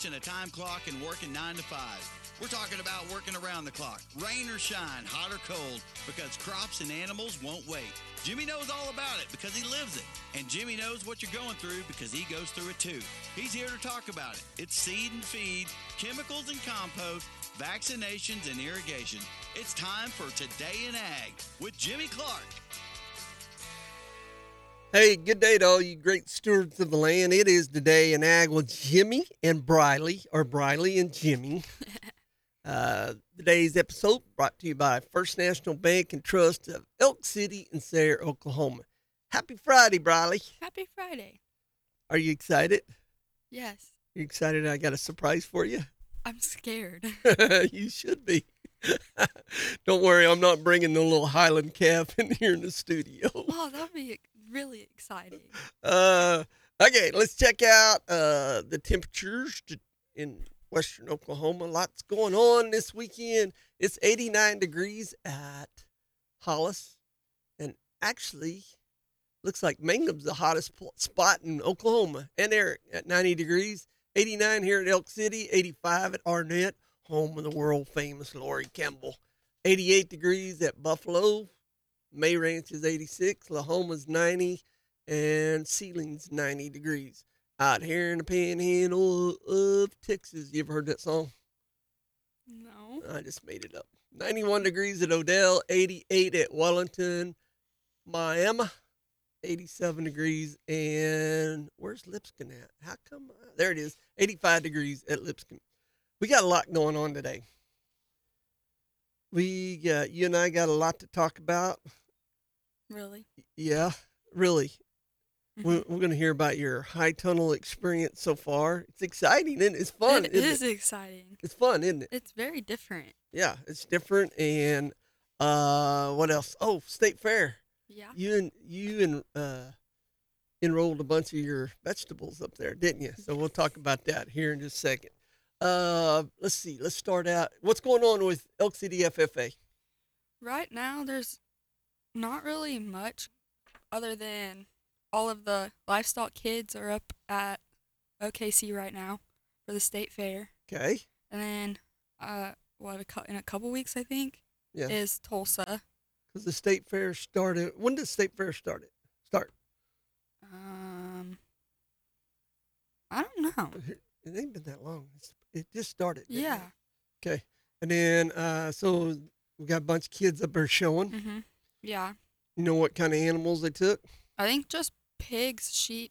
ditching a time clock and working 9 to 5. We're talking about working around the clock, rain or shine, hot or cold, because crops and animals won't wait. Jimmy knows all about it because he lives it. And Jimmy knows what you're going through because he goes through it too. He's here to talk about it. It's seed and feed, chemicals and compost, vaccinations and irrigation. It's time for Today in Ag with Jimmy Clark. Hey, good day to all you great stewards of the land. It is Today in Ag with Jimmy and Briley, or Briley and Jimmy. Today's episode brought to you by First National Bank and Trust of Elk City and Sayre, Oklahoma. Happy Friday, Briley. Happy Friday. Are you excited? Yes. You excited I got a surprise for you? I'm scared. You should be. Don't worry, I'm not bringing the little Highland calf in here in the studio. Oh, that'd be really exciting. Okay, let's check out the temperatures in western Oklahoma. Lots going on this weekend. It's 89 degrees at Hollis, and actually looks like Mangum's the hottest spot in Oklahoma, and Eric at 90 degrees. 89 here at Elk City, 85 at Arnett, home of the world famous Lori Campbell. 88 degrees at Buffalo. May Ranch is 86, Lahoma's 90, and Sealing's 90 degrees. Out here in the panhandle of Texas. You ever heard that song? No. I just made it up. 91 degrees at Odell, 88 at Wellington, Miami, 87 degrees, and where's Lipscomb at? How come? There it is, 85 degrees at Lipscomb. We got a lot going on today. You and I got a lot to talk about. Really? Yeah, really. Mm-hmm. We're going to hear about your high tunnel experience so far. It's exciting, and it's fun. It is exciting. It's fun, isn't it? It's very different. Yeah, it's different. And what else? Oh, State Fair. Yeah. You enrolled a bunch of your vegetables up there, didn't you? So we'll talk about that here in just a second. Let's see. Let's start out. What's going on with Elk City FFA? Right now, there's not really much other than all of the livestock kids are up at OKC right now for the state fair. Okay. And then, in a couple weeks, I think, Yeah. is Tulsa. Because the State Fair started. When did the State Fair start? I don't know. It ain't been that long. It just started. didn't Yeah. it? Okay. And then, so we got a bunch of kids up there showing. Mm-hmm. Yeah. You know what kind of animals they took? I think just pigs, sheep,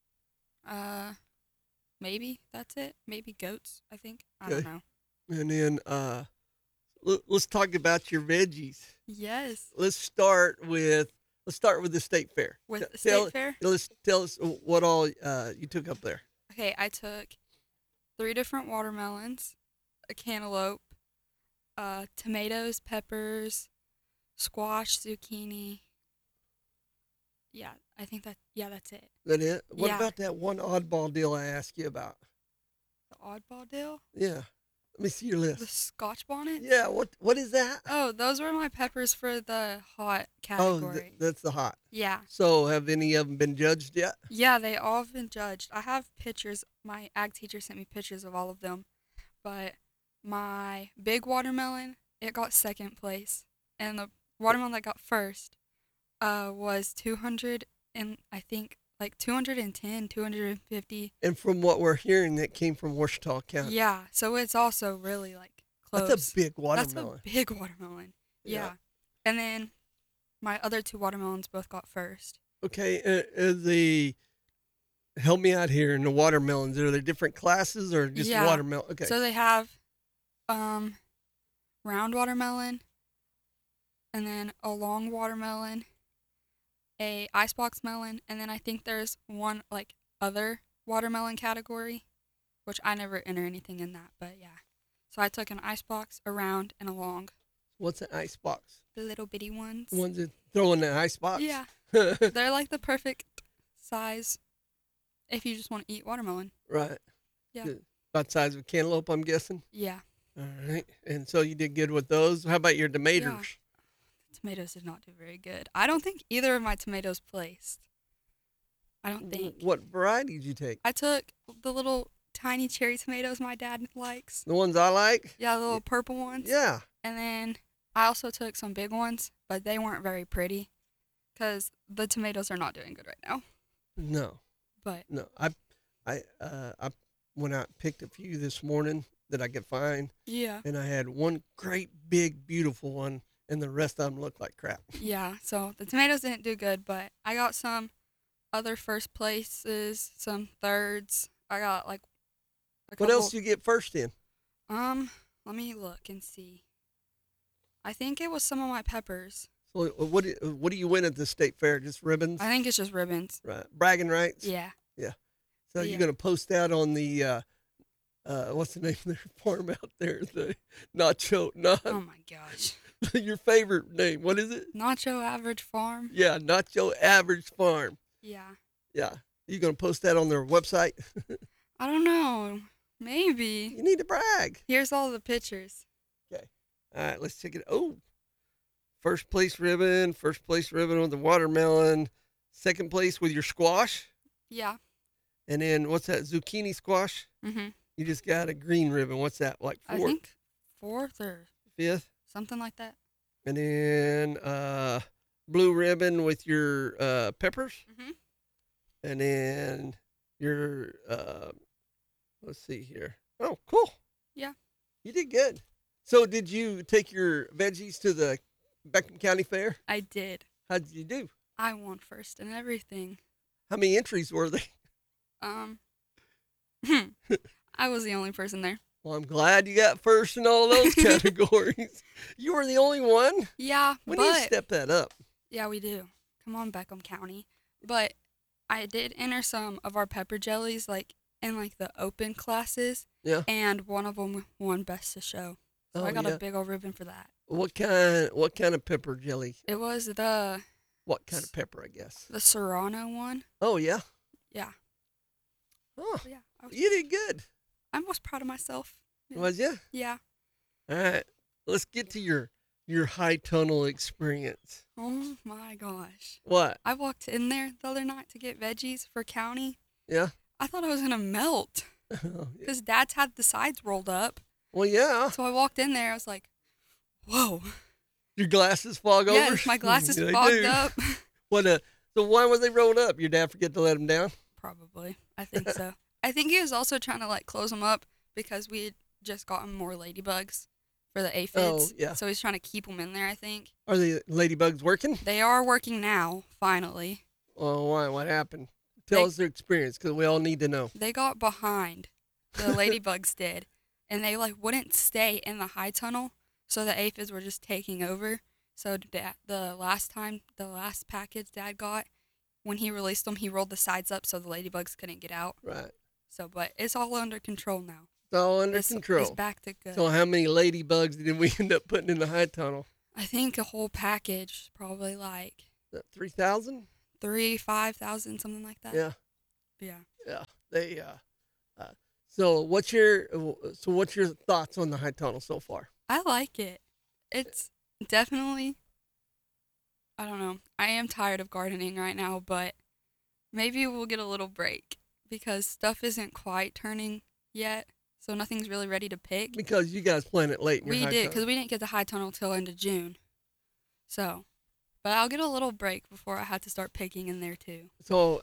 maybe that's it. Maybe goats, I think. I don't Okay. know. And then, let's talk about your veggies. Yes. Let's start with the State Fair. With the Tell- state fair? Tell us what all you took up there. Okay, I took 3 different watermelons, a cantaloupe, tomatoes, peppers, squash, zucchini. Yeah, I think that's it. Is that it? What Yeah. about that one oddball deal I asked you about? The oddball deal? Yeah. Let me see your The list. scotch bonnet? Yeah. What is that? Oh, those were my peppers for the hot Oh, category. that's the hot. Yeah. So have any of them been judged yet? Yeah, they all have been judged. I have pictures. My ag teacher sent me pictures of all of them. But my big watermelon, it got second place. And the watermelon that got first was 200 and I think like 210, 250. And from what we're hearing, that came from Ouachita County. Yeah, so it's also really like close. That's a big That's watermelon. a big watermelon. Yeah. And then my other 2 watermelons both got first. Okay. Help me out here in the watermelons. Are there different classes or just Yeah. watermelon? Okay. So they have round watermelon, and then a long watermelon, a icebox melon, and then I think there's one like other watermelon category, which I never enter anything in that, but yeah. So I took an icebox, a round, and a long. What's an ice box? The little bitty ones. The ones that throw in the ice box? Yeah. They're like the perfect size if you just want to eat watermelon. Right. Yeah. Good. About the size of a cantaloupe, I'm guessing. Yeah. All right. And so you did good with those. How about your tomatoes? Tomatoes did not do very good. I don't think either of my tomatoes placed. I don't think. What variety did you take? I took the little tiny cherry tomatoes my dad likes. The ones I like? Yeah, the little purple ones. Yeah. And then I also took some big ones, but they weren't very pretty because the tomatoes are not doing good right now. No. But No. I went out and picked a few this morning that I could find, yeah. and I had one great, big, beautiful one, and the rest of them looked like crap. Yeah, so the tomatoes didn't do good, but I got some other first places, some thirds. I got like a What couple. else did you get first in? Let me look and see. I think it was some of my peppers. So what do you win at the state fair? Just ribbons? I think it's just ribbons. Right. Bragging rights? Yeah. So Yeah. you're going to post that on the, what's the name of their farm out there? The Nacho, Oh my gosh. your favorite name. What is it? Nacho Average Farm. Yeah, Nacho Average Farm. Yeah. Yeah. You going to post that on their website? I don't know. Maybe. You need to brag. Here's all the pictures. All right, let's check it. Oh, first place ribbon with the watermelon. Second place with your squash. Yeah. And then what's that? Zucchini squash? Mhm. You just got a green ribbon. What's that? Like I fourth, think fourth or fifth? something like that. And then blue ribbon with your peppers. Mhm. And then your, let's see here. Oh, cool. Yeah. You did good. So did you take your veggies to the Beckham County Fair? I did. How did you do? I won first and everything. How many entries were they? I was the only person there. Well, I'm glad you got first in all those categories. You were the only one? Yeah, We need to but step that up. yeah, we do. Come on, Beckham County. But I did enter some of our pepper jellies, like in like the open classes. Yeah. And one of them won best to show. So Oh, I got yeah. a big old ribbon for that. What kind of pepper jelly? It was the What kind of pepper, I guess? Serrano one. Oh, yeah. Yeah. Oh, But yeah. you did good. I was proud of myself. Yeah. Was you? Yeah. All right. Let's get to your high tunnel experience. Oh my gosh. What? I walked in there the other night to get veggies for county. Yeah. I thought I was gonna melt because Dad's had the sides rolled up. Well, yeah. So I walked in there. I was like, "Whoa!" Your glasses fog over? Yes, my glasses They fogged do. up. What? So why was they rolled up? Your dad forget to let them down? Probably. I think so. I think he was also trying to like close them up because we had just gotten more ladybugs for the aphids. Oh, yeah. So he's trying to keep them in there. I think Are the ladybugs working? they are working now. Finally, Oh, why? What happened? Tell us their experience, because we all need to know. they got behind. The ladybugs did, and they like wouldn't stay in the high tunnel. So the aphids were just taking over. So the last package Dad got, when he released them, he rolled the sides up so the ladybugs couldn't get out. Right. So, but it's all under control now. It's all under It's control. back to good. So how many ladybugs did we end up putting in the high tunnel? I think a whole package, probably like 3,000? 5,000, something like that. Yeah. Yeah. Yeah. They. So what's your thoughts on the high tunnel so far? I like it. It's definitely, I don't know. I am tired of gardening right now, but maybe we'll get a little break because stuff isn't quite turning yet. So nothing's really ready to pick. Because you guys plan it late in your We high did, tunnel. because we didn't get the high tunnel till end of June. So, but I'll get a little break before I have to start picking in there too. So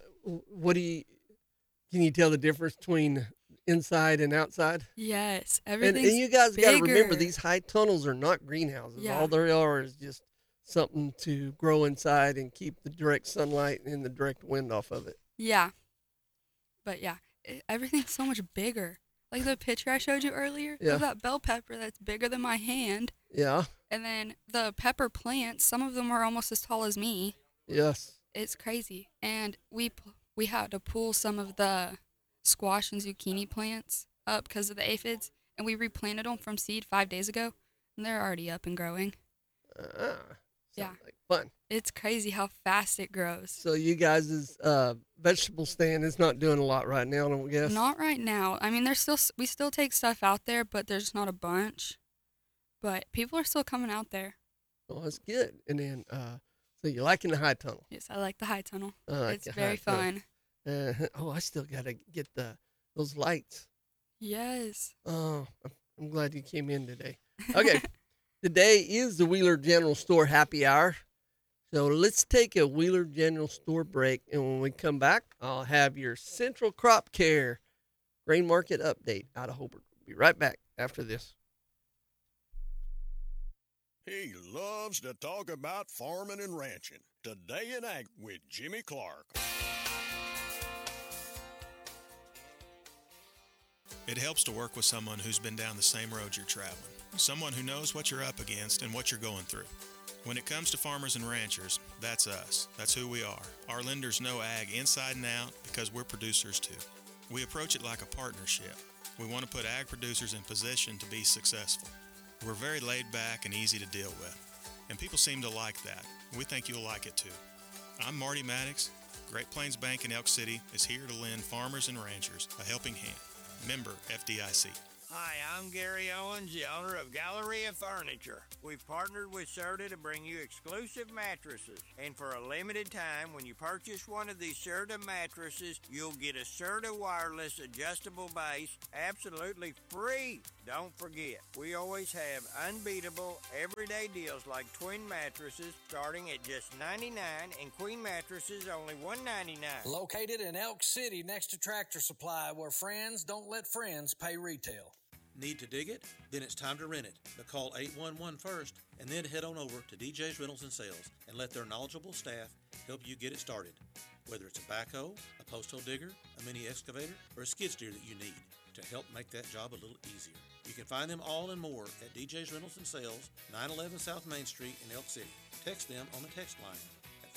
can you tell the difference between inside and outside? Yes, And everything's you guys got to remember, bigger. these high tunnels are not greenhouses. Yeah. All they are is just something to grow inside and keep the direct sunlight and the direct wind off of it. Yeah. But yeah, everything's so much bigger. Like the picture I showed you earlier Yeah. of that bell pepper that's bigger than my hand. Yeah. And then the pepper plants, some of them are almost as tall as me. Yes. It's crazy. And we had to pull some of the squash and zucchini plants up because of the aphids. And we replanted them from seed 5 days ago. And they're already up and growing. Yeah. Sounds like fun. It's crazy how fast it grows. So you guys' vegetable stand is not doing a lot right now, I don't guess. Not right now. I mean, we still take stuff out there, but there's not a bunch. But people are still coming out there. Oh, that's good. And then, so you're liking the high tunnel. Yes, I like the high tunnel. I like It's the very high tunnel. fun. I still got to get those lights. Yes. Oh, I'm glad you came in today. Okay, today is the Wheeler General Store happy hour. So let's take a Wheeler General Store break. And when we come back, I'll have your Central Crop Care grain market update out of Hobart. Be right back after this. He loves to talk about farming and ranching. Today in Ag with Jimmy Clark. It helps to work with someone who's been down the same road you're traveling, someone who knows what you're up against and what you're going through. When it comes to farmers and ranchers, that's us. That's who we are. Our lenders know ag inside and out because we're producers too. We approach it like a partnership. We want to put ag producers in position to be successful. We're very laid back and easy to deal with, and people seem to like that. We think you'll like it too. I'm Marty Maddox. Great Plains Bank in Elk City is here to lend farmers and ranchers a helping hand. Member FDIC. Hi, I'm Gary Owens, the owner of Galleria Furniture. We've partnered with Serta to bring you exclusive mattresses. And for a limited time, when you purchase one of these Serta mattresses, you'll get a Serta wireless adjustable base absolutely free. Don't forget, we always have unbeatable everyday deals like twin mattresses starting at just $99 and queen mattresses only $199. Located in Elk City next to Tractor Supply, where friends don't let friends pay retail. Need to dig it? Then it's time to rent it. But call 811 first and then head on over to DJ's Rentals and Sales and let their knowledgeable staff help you get it started. Whether it's a backhoe, a post hole digger, a mini excavator, or a skid steer that you need to help make that job a little easier. You can find them all and more at DJ's Rentals and Sales, 911 South Main Street in Elk City. Text them on the text line at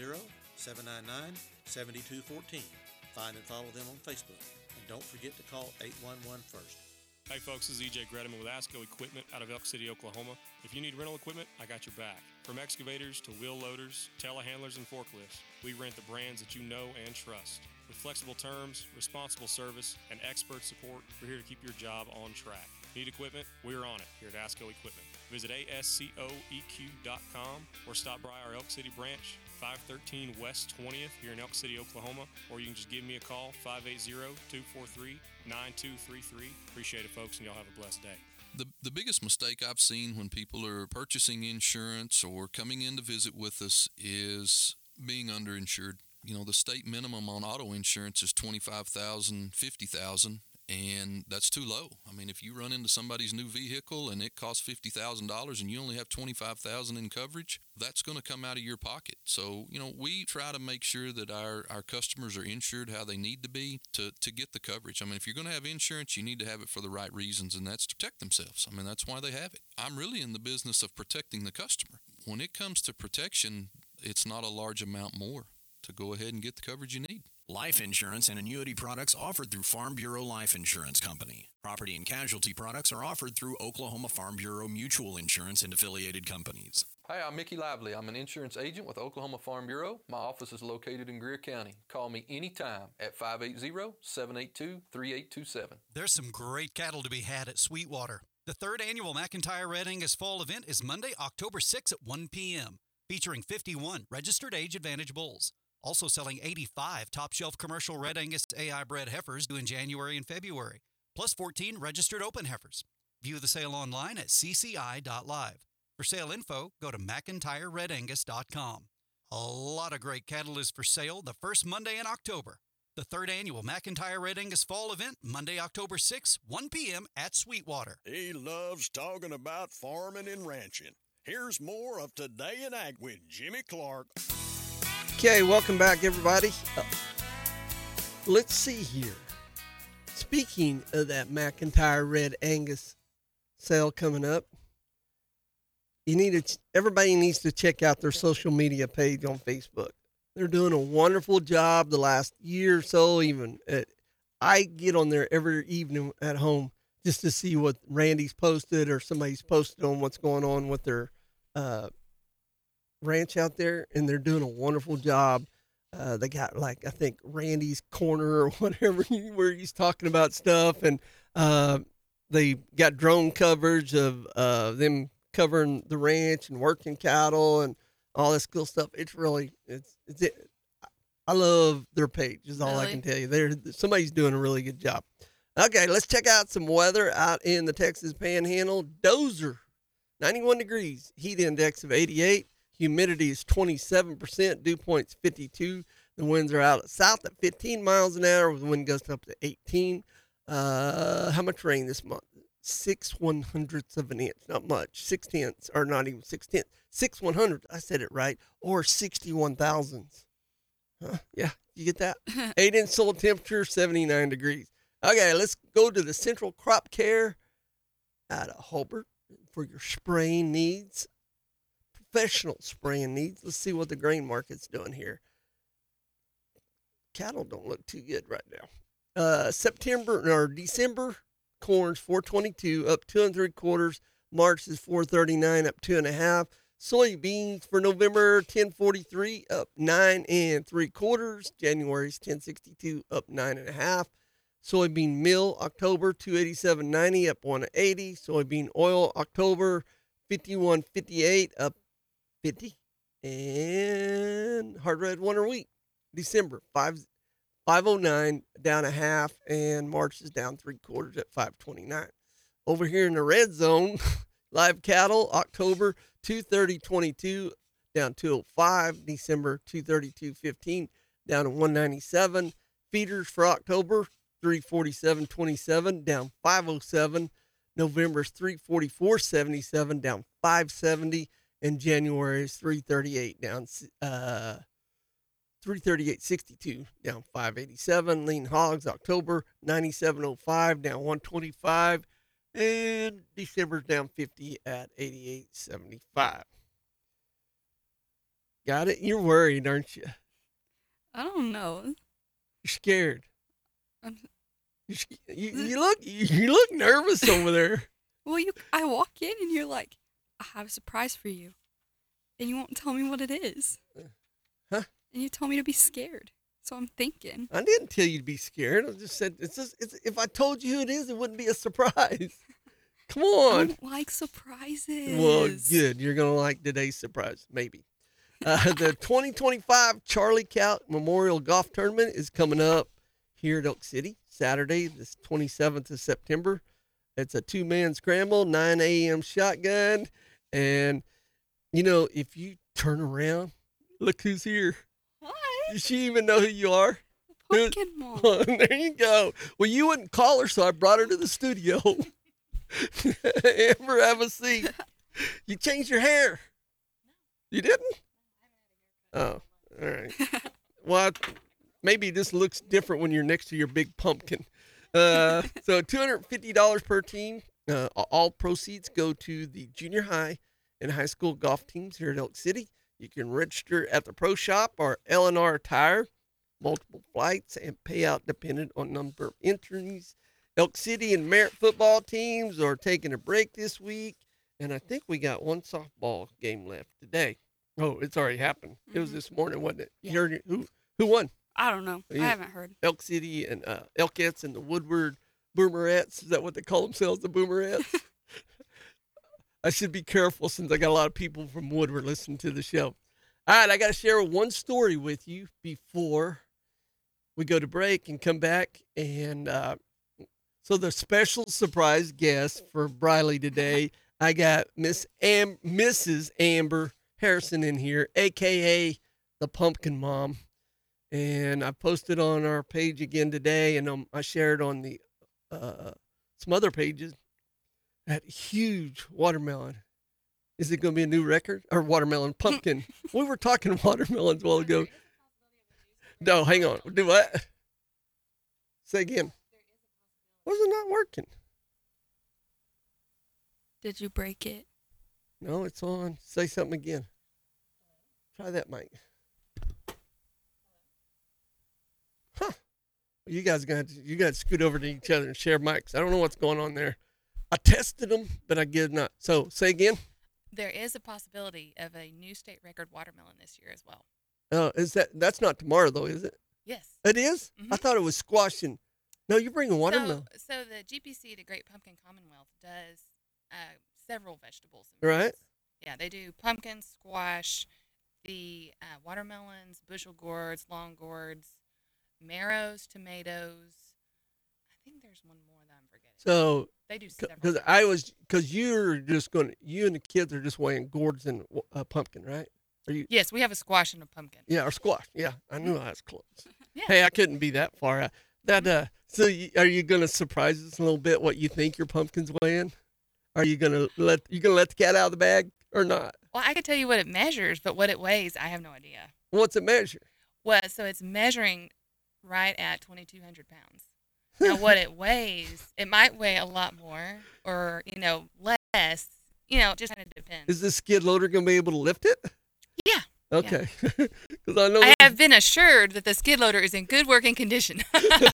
580-799-7214. Find and follow them on Facebook. And don't forget to call 811 first. Hey folks, this is EJ Grediman with ASCO Equipment out of Elk City, Oklahoma. If you need rental equipment, I got your back. From excavators to wheel loaders, telehandlers, and forklifts, we rent the brands that you know and trust. With flexible terms, responsible service, and expert support, we're here to keep your job on track. Need equipment? We're on it here at ASCO Equipment. Visit ASCOEQ.com or stop by our Elk City branch, 513 West 20th here in Elk City, Oklahoma, or you can just give me a call, 580-243-9233. Appreciate it, folks, and y'all have a blessed day. The biggest mistake I've seen when people are purchasing insurance or coming in to visit with us is being underinsured. You know, the state minimum on auto insurance is $25,000, $50,000, and that's too low. I mean, if you run into somebody's new vehicle and it costs $50,000 and you only have $25,000 in coverage, that's going to come out of your pocket. So, you know, we try to make sure that our customers are insured how they need to be to get the coverage. I mean, if you're going to have insurance, you need to have it for the right reasons, and that's to protect themselves. I mean, that's why they have it. I'm really in the business of protecting the customer. When it comes to protection, it's not a large amount more to go ahead and get the coverage you need. Life insurance and annuity products offered through Farm Bureau Life Insurance Company. Property and casualty products are offered through Oklahoma Farm Bureau Mutual Insurance and affiliated companies. Hi, I'm Mickey Lively. I'm an insurance agent with Oklahoma Farm Bureau. My office is located in Greer County. Call me anytime at 580-782-3827. There's some great cattle to be had at Sweetwater. The third annual McIntyre Red Angus Fall event is Monday, October 6th at 1 p.m., featuring 51 registered age advantage bulls. Also selling 85 top-shelf commercial Red Angus AI bred heifers due in January and February, plus 14 registered open heifers. View the sale online at cci.live. For sale info, go to McIntyreRedAngus.com. A lot of great cattle is for sale the first Monday in October. The third annual McIntyre Red Angus Fall event, Monday, October 6th, 1 p.m. at Sweetwater. He loves talking about farming and ranching. Here's more of Today in Ag with Jimmy Clark. Okay, welcome back, everybody. Let's see here. Speaking of that McIntyre Red Angus sale coming up, everybody needs to check out their social media page on Facebook. They're doing a wonderful job the last year or so. Even I get on there every evening at home just to see what Randy's posted or somebody's posted on what's going on with their ranch out there, and they're doing a wonderful job. They got, like, I think Randy's Corner or whatever, where he's talking about stuff, and they got drone coverage of them covering the ranch and working cattle and all this cool stuff. It's really, I love their page is all I can tell you. Somebody's doing a really good job. Okay, let's check out some weather out in the Texas Panhandle. Dozer, 91 degrees, heat index of 88, humidity is 27%, dew point's 52. The winds are out south at 15 miles an hour. The wind goes up to 18. How much rain this month? 6/100ths of an inch, not much. 6/10, or not even 6/10, 6/100. I said it right, or 61 thousandths. Huh? Yeah, you get that? 8-inch soil temperature, 79 degrees. Okay, let's go to the Central Crop Care out of Hobart for your spraying needs, professional spraying needs. Let's see what the grain market's doing here. Cattle don't look too good right now. December, corn's 422, up 2 3/4. March is 439, up 2 1/2. Soybeans for November, 1043, up 9 3/4. January's 1062, up 9 1/2. Soybean meal, October, 287.90, up 180. Soybean oil, October, 51.58, up 50. And hard red winter wheat, December, 509, down 1/2, and March is down 3/4 at 529. Over here in the red zone, live cattle, October, 230.22, down 205. December, 232.15, down to 197. Feeders for October, 347.27, down 507. November's 344.77, down 570, and January's 338, down 338.62, down 587. Lean hogs, October 97.05, down 125, and December's down 50 at 88.75. Got it? You're worried, aren't you? I don't know. You're scared. I'm, you look nervous over there. Well, I walk in and you're like, I have a surprise for you, and you won't tell me what it is. Huh? And you told me to be scared, so I'm thinking. I didn't tell you to be scared. I just said it's if I told you who it is, it wouldn't be a surprise. Come on. I don't like surprises. Well, good. You're gonna like today's surprise, maybe. The 2025 Charlie Cout Memorial Golf Tournament is coming up here at Elk City, Saturday, the 27th of September. It's a 2-man scramble, 9 a.m. shotgun. And, if you turn around, look who's here. What? Does she even know who you are? Pumpkin Mom. There you go. Well, you wouldn't call her, so I brought her to the studio. Amber, have a seat. You changed your hair. You didn't? Oh, all right. Well, maybe this looks different when you're next to your big pumpkin. So $250 per team. All proceeds go to the junior high and high school golf teams here at Elk City. You can register at the Pro Shop or L&R Tire. Multiple flights and payout dependent on number of entries. Elk City and Merritt football teams are taking a break this week. And I think we got one softball game left today. Oh, it's already happened. It was this morning, wasn't it? Yeah. You heard it? Who won? I don't know. I haven't heard. Elk City and Elkettes and the Woodward Boomerettes. Is that what they call themselves, the Boomerettes? I should be careful since I got a lot of people from Woodward listening to the show. All right, I got to share one story with you before we go to break and come back. And so the special surprise guest for Briley today, I got Mrs. Amber Harrison in here, a.k.a. the Pumpkin Mom. And I posted on our page again today, and I shared on the some other pages that huge watermelon. Is it going to be a new record? Or watermelon, pumpkin. We were talking watermelons a while ago. No, hang on. Do what? Say again. Why is it not working? Did you break it? No, it's on. Say something again. Try that mic. Huh. You guys got to scoot over to each other and share mics. I don't know what's going on there. I tested them, but I did not. So say again. There is a possibility of a new state record watermelon this year as well. That's not tomorrow though, is it? Yes. It is? Mm-hmm. I thought it was squashing. No, you're bringing watermelon. So the GPC, the Great Pumpkin Commonwealth, does several vegetables. Right. Yeah, they do pumpkin, squash, the watermelons, bushel gourds, long gourds, marrows, tomatoes. I think there's one more that I'm forgetting. So they do several. Because you and the kids are just weighing gourds and pumpkin, right? Are you? Yes, we have a squash and a pumpkin. Yeah, or squash. Yeah, I knew I was close. Yeah. Hey, I couldn't be that far out. Are you gonna surprise us a little bit what you think your pumpkin's weighing? Are you gonna let the cat out of the bag or not? Well, I could tell you what it measures, but what it weighs, I have no idea. What's it measure? Well, so it's measuring right at 2,200 pounds. Now, what it weighs, it might weigh a lot more or, less. Just kind of depends. Is this skid loader going to be able to lift it? Yeah. Okay. Because I know I have been assured that the skid loader is in good working condition.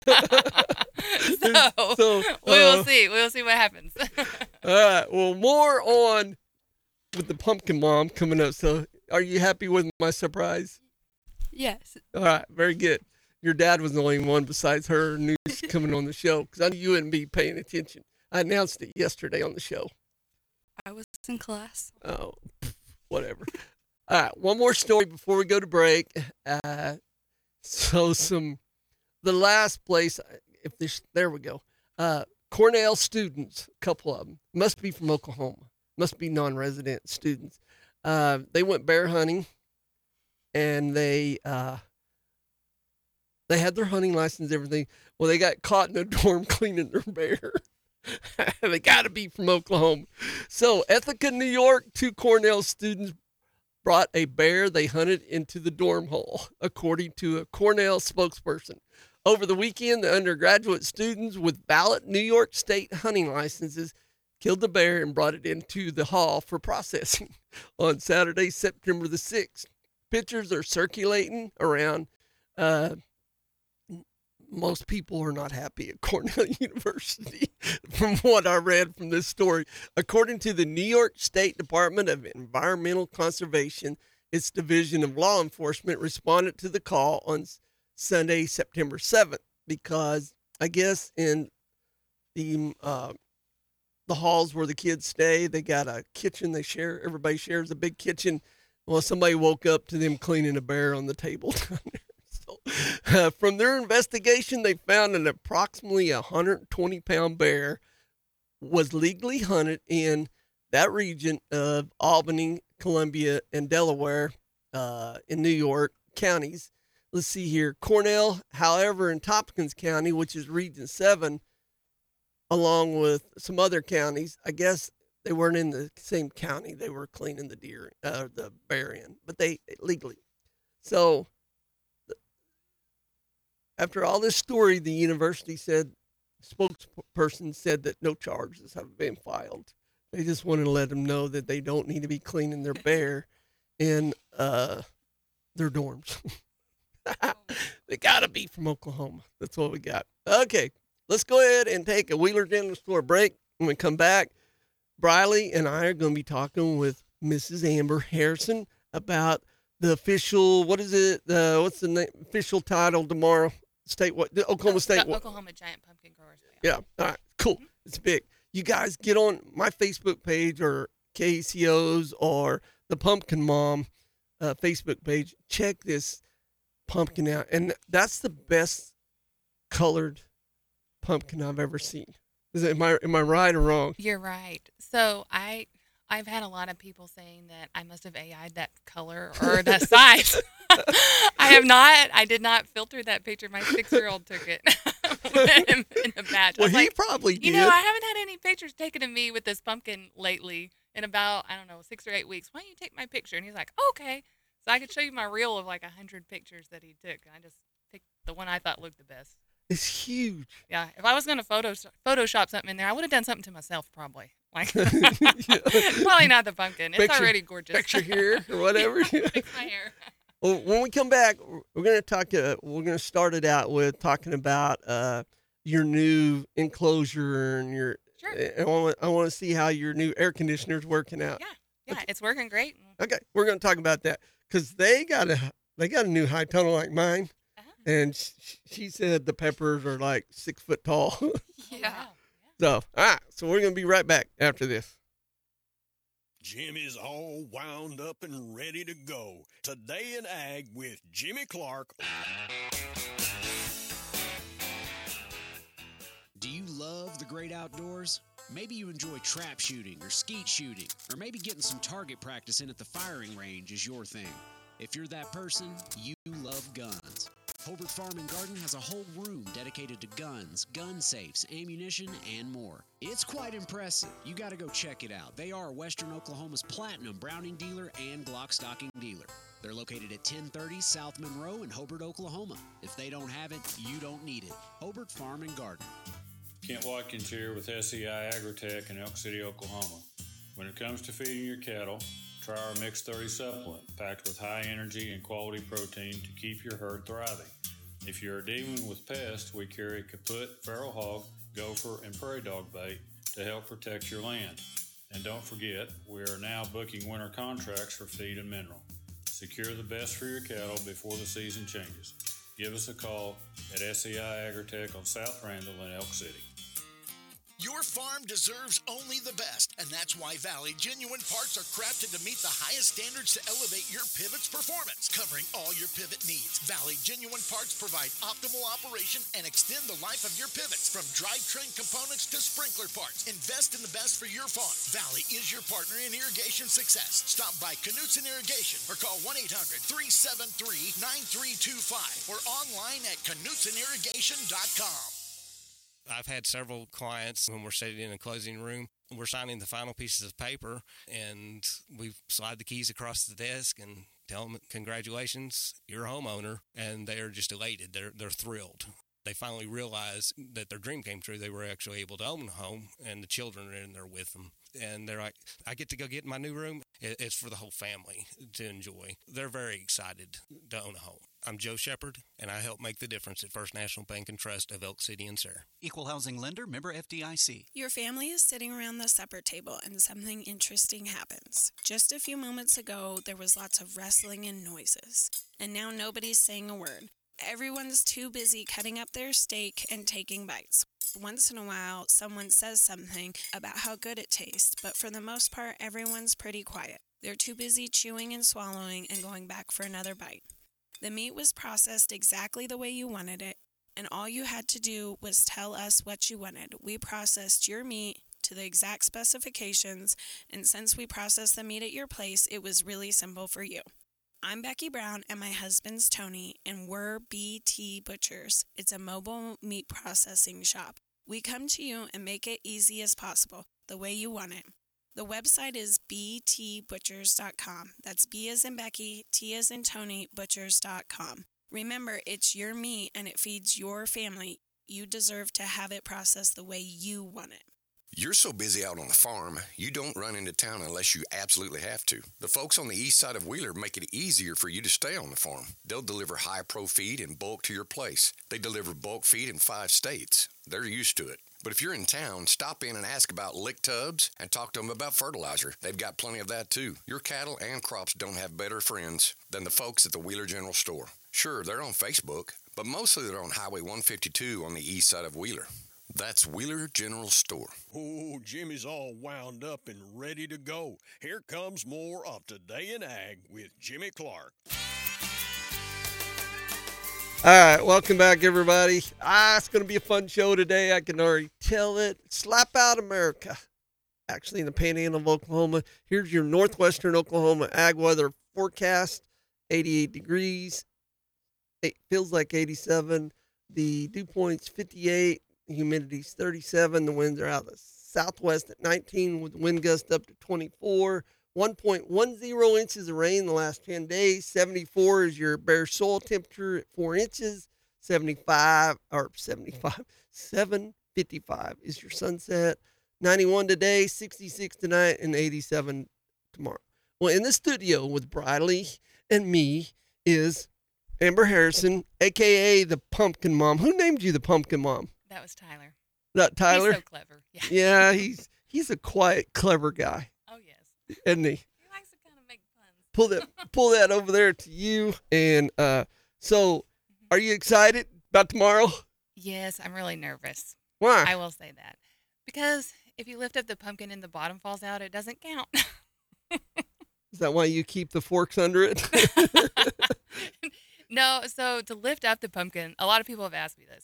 so we will see. We will see what happens. All right. Well, more on with the pumpkin mom coming up. So are you happy with my surprise? Yes. All right. Very good. Your dad was the only one besides her news coming on the show because I knew you wouldn't be paying attention. I announced it yesterday on the show. I was in class. Oh, whatever. All right, one more story before we go to break. The last place, there we go. Cornell students, a couple of them, must be from Oklahoma, must be non-resident students. They went bear hunting, and they had their hunting license, everything. Well, they got caught in a dorm cleaning their bear. They got to be from Oklahoma. So, Ithaca, New York, 2 Cornell students brought a bear they hunted into the dorm hall, according to a Cornell spokesperson. Over the weekend, the undergraduate students with valid New York State hunting licenses killed the bear and brought it into the hall for processing on Saturday, September the 6th. Pictures are circulating around. Most people are not happy at Cornell University, from what I read from this story. According to the New York State Department of Environmental Conservation, its Division of Law Enforcement responded to the call on Sunday, September 7th, because I guess in the halls where the kids stay, they got a kitchen they share. Everybody shares a big kitchen. Well, somebody woke up to them cleaning a bear on the table down there. From their investigation, they found an approximately 120-pound bear was legally hunted in that region of Albany, Columbia, and Delaware in New York counties. Let's see here. Cornell, however, in Tompkins County, which is Region 7, along with some other counties, I guess they weren't in the same county. They were cleaning the bear in, but they legally. So after all this story, the university spokesperson said that no charges have been filed. They just wanted to let them know that they don't need to be cleaning their bear in their dorms. They got to be from Oklahoma. That's what we got. Okay, let's go ahead and take a Wheeler General Store break. When we come back, Briley and I are going to be talking with Mrs. Amber Harrison about the official, what's the name, official title tomorrow? Oklahoma State. Oklahoma Giant Pumpkin Growers. Yeah. All right. Cool. It's big. You guys get on my Facebook page or KCO's or the Pumpkin Mom Facebook page. Check this pumpkin out. And that's the best colored pumpkin I've ever seen. Am I right or wrong? You're right. So I've had a lot of people saying that I must have AI'd that color or the size. I have not. I did not filter that picture. My 6-year-old took it in a batch. Well, he probably did. I haven't had any pictures taken of me with this pumpkin lately in about, 6 or 8 weeks. Why don't you take my picture? And he's like, okay. So I could show you my reel of 100 pictures that he took. And I just picked the one I thought looked the best. It's huge. Yeah. If I was going to Photoshop something in there, I would have done something to myself probably. Probably not the pumpkin. It's already gorgeous. Picture here or whatever. Fix my hair. Well, when we come back, we're going to talk. We're going to start it out with talking about your new enclosure and your. Sure. I want to see how your new air conditioner is working out. Yeah, okay. It's working great. Okay, we're going to talk about that because they got a new high tunnel like mine, and she said the peppers are like 6 foot tall. Yeah. So, all right. So we're going to be right back after this. Jimmy's all wound up and ready to go. Today in Ag with Jimmy Clark. Do you love the great outdoors? Maybe you enjoy trap shooting or skeet shooting, or maybe getting some target practice in at the firing range is your thing. If you're that person, you love guns. Hobart Farm and Garden has a whole room dedicated to guns, gun safes, ammunition, and more. It's quite impressive. You got to go check it out. They are Western Oklahoma's platinum Browning dealer and Glock stocking dealer. They're located at 1030 South Monroe in Hobart, Oklahoma. If they don't have it, you don't need it. Hobart Farm and Garden. Kent Watkins here with SEI Agritech in Elk City, Oklahoma. When it comes to feeding your cattle, try our Mix 30 supplement, packed with high energy and quality protein to keep your herd thriving. If you are dealing with pests, we carry kaput, feral hog, gopher, and prairie dog bait to help protect your land. And don't forget, we are now booking winter contracts for feed and mineral. Secure the best for your cattle before the season changes. Give us a call at SEI Agritech on South Randall in Elk City. Your farm deserves only the best, and that's why Valley Genuine Parts are crafted to meet the highest standards to elevate your pivot's performance, covering all your pivot needs. Valley Genuine Parts provide optimal operation and extend the life of your pivots, from drivetrain components to sprinkler parts. Invest in the best for your farm. Valley is your partner in irrigation success. Stop by Knutson Irrigation or call 1-800-373-9325 or online at KnutsonIrrigation.com. I've had several clients when we're sitting in a closing room, we're signing the final pieces of paper, and we slide the keys across the desk and tell them, congratulations, you're a homeowner, and they're just elated. They're thrilled. They finally realize that their dream came true. They were actually able to own a home, and the children are in there with them. And they're like, I get to go get in my new room. It's for the whole family to enjoy. They're very excited to own a home. I'm Joe Shepard, and I help make the difference at First National Bank and Trust of Elk City and Sayre. Equal housing lender, member FDIC. Your family is sitting around the supper table and something interesting happens. Just a few moments ago, there was lots of wrestling and noises. And now nobody's saying a word. Everyone's too busy cutting up their steak and taking bites. Once in a while, someone says something about how good it tastes, but for the most part, everyone's pretty quiet. They're too busy chewing and swallowing and going back for another bite. The meat was processed exactly the way you wanted it, and all you had to do was tell us what you wanted. We processed your meat to the exact specifications, and since we processed the meat at your place, it was really simple for you. I'm Becky Brown, and my husband's Tony, and we're BT Butchers. It's a mobile meat processing shop. We come to you and make it easy as possible, the way you want it. The website is btbutchers.com. That's B as in Becky, T as in Tony, butchers.com. Remember, it's your meat and it feeds your family. You deserve to have it processed the way you want it. You're so busy out on the farm, you don't run into town unless you absolutely have to. The folks on the east side of Wheeler make it easier for you to stay on the farm. They'll deliver high-pro feed in bulk to your place. They deliver bulk feed in 5 states. They're used to it. But if you're in town, stop in and ask about lick tubs and talk to them about fertilizer. They've got plenty of that too. Your cattle and crops don't have better friends than the folks at the Wheeler General Store. Sure, they're on Facebook, but mostly they're on Highway 152 on the east side of Wheeler. That's Wheeler General Store. Oh, Jimmy's all wound up and ready to go. Here comes more of Today in Ag with Jimmy Clark. All right, welcome back, everybody. It's going to be a fun show today. I can already tell it. Slap out America. Actually, in the Panhandle of Oklahoma. Here's your northwestern Oklahoma ag weather forecast. 88 degrees. It feels like 87. The dew point's 58. Humidity's 37. The winds are out of the southwest at 19 with wind gust up to 24. 1.10 inches of rain in the last 10 days. 74 is your bare soil temperature at 4 inches. 755 is your sunset. 91 today, 66 tonight, and 87 tomorrow. Well, in the studio with Briley and me is Amber Harrison, a.k.a. the Pumpkin Mom. Who named you the Pumpkin Mom? That was Tyler. Not Tyler? He's so clever. Yeah. Yeah, he's a quiet, clever guy. Oh, yes. Isn't he? He likes to kind of make puns. Pull that over there to you. And so, are you excited about tomorrow? Yes, I'm really nervous. Why? I will say that. Because if you lift up the pumpkin and the bottom falls out, it doesn't count. Is that why you keep the forks under it? No, so to lift up the pumpkin, a lot of people have asked me this.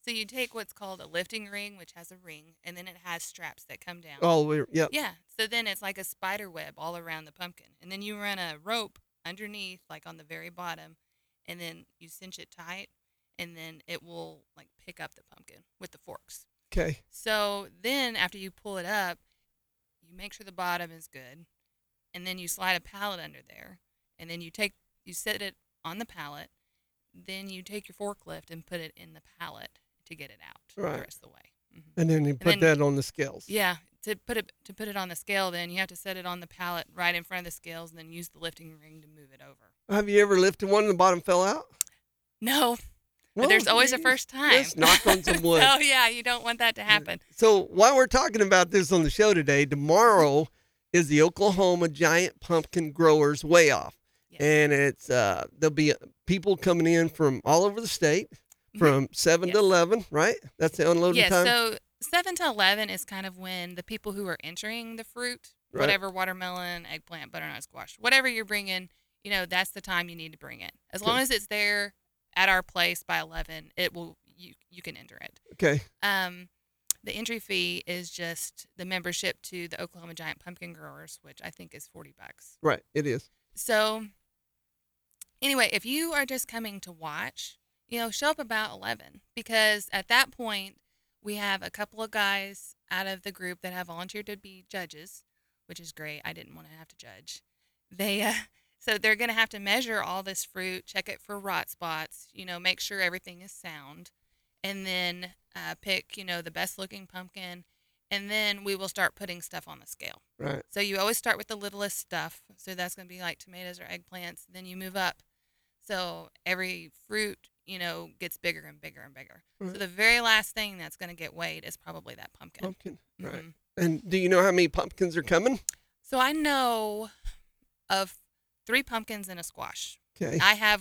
So you take what's called a lifting ring, which has a ring, and then it has straps that come down. All the way, yep. Yeah. So then it's like a spider web all around the pumpkin. And then you run a rope underneath, like on the very bottom, and then you cinch it tight, and then it will like pick up the pumpkin with the forks. Okay. So then after you pull it up, you make sure the bottom is good, and then you slide a pallet under there, and then you set it on the pallet, then you take your forklift and put it in the pallet to get it out Right. the rest of the way. And then you put that on the scales. Yeah, to put it on the scale, then you have to set it on the pallet right in front of the scales, and then use the lifting ring to move it over. Have you ever lifted one and the bottom fell out? No, Well, but there's always a first time. Let's knock on some wood. So yeah, you don't want that to happen. So while we're talking about this on the show today, tomorrow is the Oklahoma Giant Pumpkin Growers Way Off. And it's there'll be people coming in from all over the state from 7 to 11, right? That's the unloading time? So 7 to 11 is kind of when the people who are entering the fruit, Right. whatever, watermelon, eggplant, butternut squash, whatever you're bringing, that's the time you need to bring it. As long Okay. as it's there at our place by 11, you can enter it. Okay. The entry fee is just the membership to the Oklahoma Giant Pumpkin Growers, which I think is $40. Right, it is. So anyway, if you are just coming to watch, show up about 11, because at that point we have a couple of guys out of the group that have volunteered to be judges, which is great. I didn't want to have to judge. So they're going to have to measure all this fruit, check it for rot spots, make sure everything is sound, and then pick, the best looking pumpkin, and then we will start putting stuff on the scale. Right. So you always start with the littlest stuff. So that's going to be like tomatoes or eggplants. Then you move up. So every fruit, gets bigger and bigger and bigger. Right. So the very last thing that's going to get weighed is probably that pumpkin. Pumpkin, right. Mhm. And do you know how many pumpkins are coming? So I know of 3 pumpkins and a squash. Okay. I have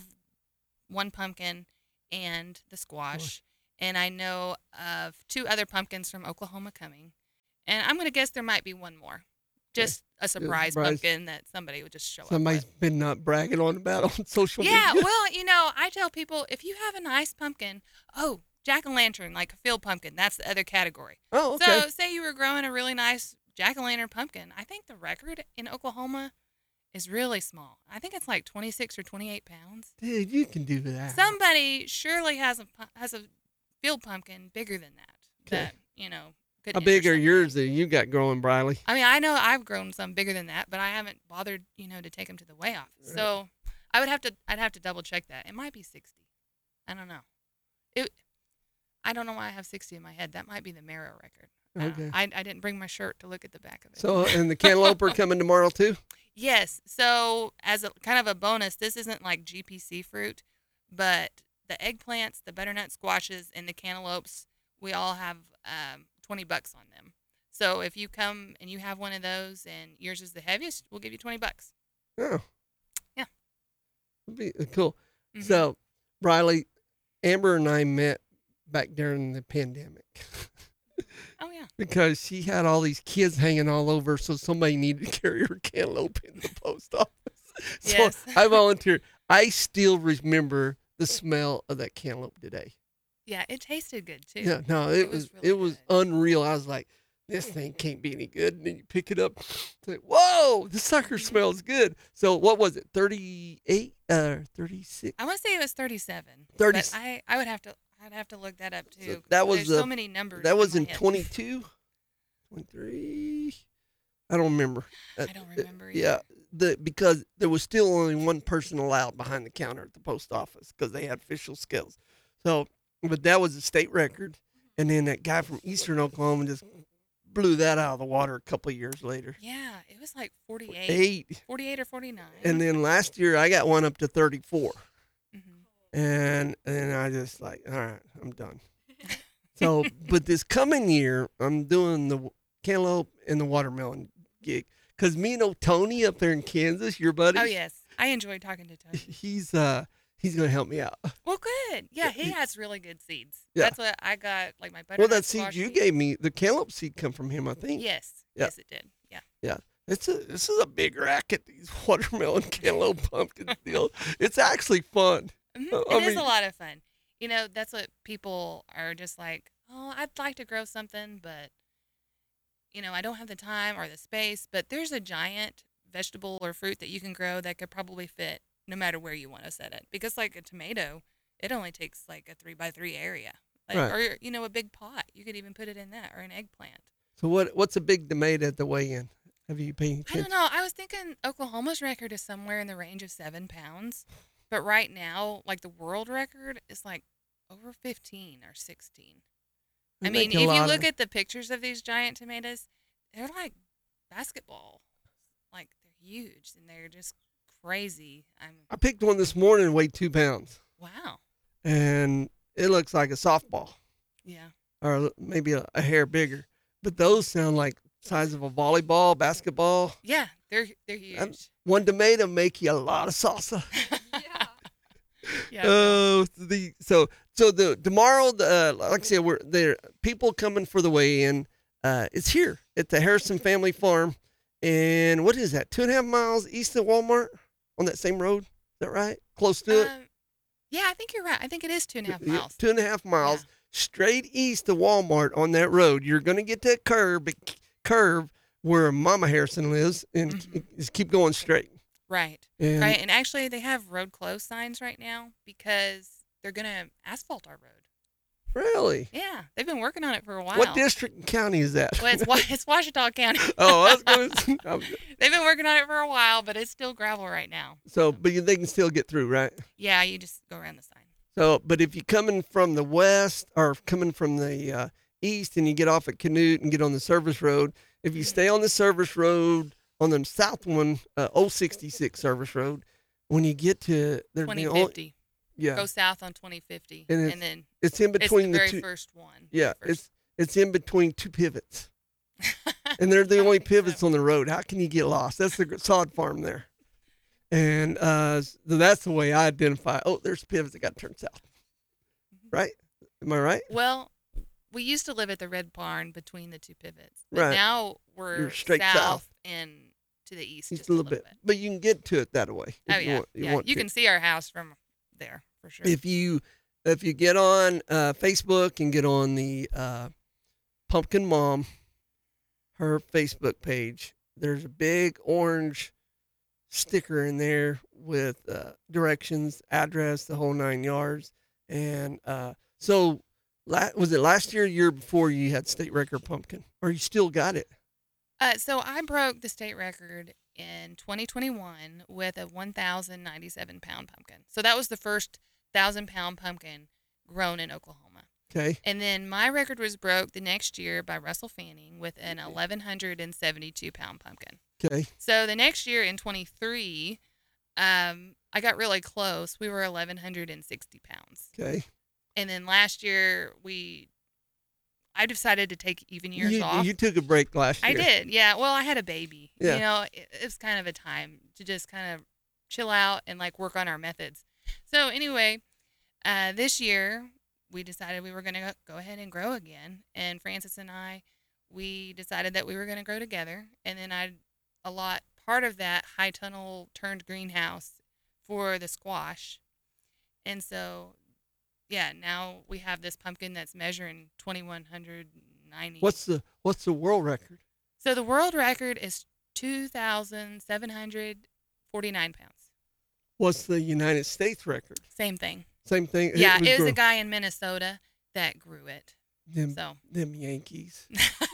1 pumpkin and the squash. And I know of 2 other pumpkins from Oklahoma coming. And I'm going to guess there might be 1 more. Just a surprise pumpkin that somebody would just show up Somebody's with. been not bragging on about on social Yeah, media. well, I tell people, if you have a nice pumpkin, jack-o'-lantern, like a field pumpkin, that's the other category. Oh, okay. So say you were growing a really nice jack-o'-lantern pumpkin. I think the record in Oklahoma is really small. I think it's like 26 or 28 pounds. Dude, you can do that. Somebody surely has a field pumpkin bigger than that. Okay. That, could How big are yours that you got growing, Briley? I mean, I know I've grown some bigger than that, but I haven't bothered, to take them to the weigh off. Right. So I'd have to double check that. It might be 60. I don't know. I don't know why I have 60 in my head. That might be the Marrow record. Okay. I didn't bring my shirt to look at the back of it. So, and the cantaloupe are coming tomorrow too? Yes. So as a kind of a bonus, this isn't like GPC fruit, but the eggplants, the butternut squashes, and the cantaloupes, we all have $20 on them. So if you come and you have one of those and yours is the heaviest, we'll give you $20. Oh. Yeah. That'd be cool. Mhm. So, Briley, Amber and I met back during the pandemic. Oh, yeah. Because she had all these kids hanging all over, so somebody needed to carry her cantaloupe in the post office. So Yes. I volunteered. I still remember the smell of that cantaloupe today. Yeah, it tasted good too. Yeah, no, it was unreal. I was like, this thing can't be any good. And then you pick it up, it's like, whoa, this sucker smells good. So what was it, 38, 36? I want to say it was 37. 30 But I'd have to look that up too. So that was There's so many numbers. That was my in head. 22, 23. I don't remember. I don't remember Yeah, because there was still only one person allowed behind the counter at the post office because they had official scales. So, but that was a state record. And then that guy from Eastern Oklahoma just blew that out of the water a couple of years later. Yeah, it was like 48 or 49. And then last year I got one up to 34. And I just like, all right, I'm done. So, but this coming year, I'm doing the cantaloupe and the watermelon gig. Because me and Tony up there in Kansas, your buddy. Oh, yes. I enjoy talking to Tony. He's going to help me out. Well, good. Yeah, he has really good seeds. Yeah. That's what I got, like my butternut Well, that seed squash you seed. gave me, the cantaloupe seed come from him, I think. Yes. Yeah. Yes, it did. Yeah. Yeah. This is a big racket, these watermelon cantaloupe pumpkin deal. It's actually fun. Mhm. I It is mean, a lot of fun. You know, that's what people are just like, oh, I'd like to grow something, but, you know, I don't have the time or the space. But there's a giant vegetable or fruit that you can grow that could probably fit no matter where you want to set it. Because, like a tomato, it only takes like a 3x3 area. Like, Right. Or, you know, a big pot. You could even put it in that, or an eggplant. So what's a big tomato at the weigh-in? Have you paid I attention? don't know. I was thinking Oklahoma's record is somewhere in the range of 7 pounds. But right now, like the world record is like over 15 or 16. They I mean, make a if you lot look of- at the pictures of these giant tomatoes, they're like basketball. Like they're huge and they're just crazy. I picked one this morning and weighed 2 pounds. Wow. And it looks like a softball. Yeah. Or maybe a hair bigger. But those sound like size of a volleyball, basketball. Yeah, they're huge. One tomato make you a lot of salsa. Yeah. Oh, so tomorrow, like I said, we're there. People coming for the weigh-in. It's here at the Harrison Family Farm, and what is that? 2.5 miles east of Walmart on that same road. Is that right? Close to it. Yeah, I think you're right. I think it is 2.5 Yeah, miles. 2.5 miles straight east of Walmart on that road. You're going to get that curve where Mama Harrison lives, and just keep going straight. Right. And- Right. And actually, they have road closed signs right now because they're going to asphalt our road. Really? Yeah. They've been working on it for a while. What district and county is that? Well, it's Washita County. Oh, I was going to. They've been working on it for a while, but it's still gravel right now. So, but they can still get through, right? Yeah, you just go around the sign. So, but if you're coming from the west or coming from the east and you get off at Canute and get on the service road, if you stay on the service road on the south one, 066 service road, when you get to there's the 2050. Yeah. Go south on 2050. And And, then it's in between the the very two. first one. Yeah, it's in between two pivots, and they're the only pivots on the road. How can you get lost? That's the sod farm there, and so that's the way I identify. Oh, there's pivots that got to turn south. Right? Am I right? Well, we used to live at the Red Barn between the two pivots. But Right. now we're You're straight south, south. and to the east Just just a little bit, but you can get to it that way. Oh, if yeah. you want You to. can see our house from there for sure. If you get on Facebook and get on the Pumpkin Mom, her Facebook page, there's a big orange sticker in there with directions, address, the whole 9 yards. And so was it last year or year before you had state record pumpkin, or you still got it? So I broke the state record in 2021 with a 1,097 pound pumpkin. So that was the first 1,000-pound pumpkin grown in Oklahoma. Okay. And then my record was broke the next year by Russell Fanning with an 1,172-pound pumpkin. Okay. So the next year in 23, I got really close. We were 1,160 pounds. Okay. And then last year I decided to take even years off. You took a break last year. I did, yeah. Well, I had a baby. Yeah. You know, it was kind of a time to just kind of chill out and like work on our methods. So anyway, this year we decided we were going to go ahead and grow again. And Francis and I, we decided that we were going to grow together. And then I'd allot part of that high tunnel turned greenhouse for the squash. And so, yeah, now we have this pumpkin that's measuring 2,190. What's the world record? So the world record is 2,749 pounds. What's the United States record? Same thing. Same thing. Yeah, it was grown- a guy in Minnesota that grew it. Them, So. them Yankees.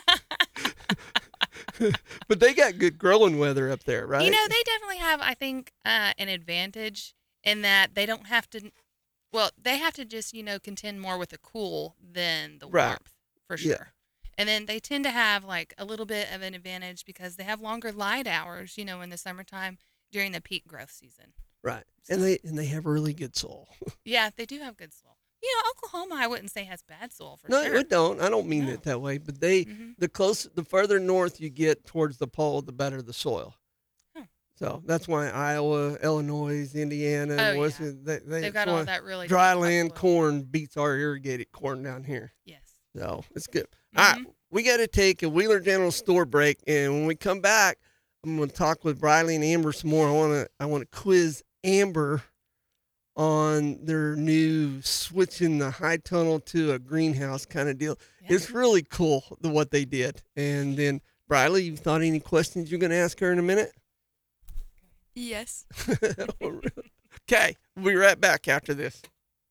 But they got good growing weather up there, right? You know, they definitely have, I think, an advantage in that they don't have to. Well, they have to just, contend more with the cool than the Right. warmth, for Yeah. sure. And then they tend to have like a little bit of an advantage because they have longer light hours, in the summertime during the peak growth season. Right. And they have really good soil. Yeah, they do have good soil. Oklahoma, I wouldn't say has bad soil for No, sure. it don't. I don't mean it that way. But the further north you get towards the pole, the better the soil. So that's why Iowa, Illinois, Indiana, Oh, West, yeah. they've They've got all that really dry good land topsoil. corn beats our irrigated corn down here. Yes. So it's good. All right, we got to take a Wheeler General Store break, and when we come back, I'm going to talk with Briley and Amber some more. I want to quiz Amber on their new switching the high tunnel to a greenhouse kind of deal. Yeah. It's really cool what they did. And then, Briley, you thought any questions you're going to ask her in a minute? Yes. Okay, we'll be right back after this.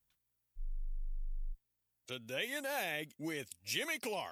Today in Ag with Jimmy Clark.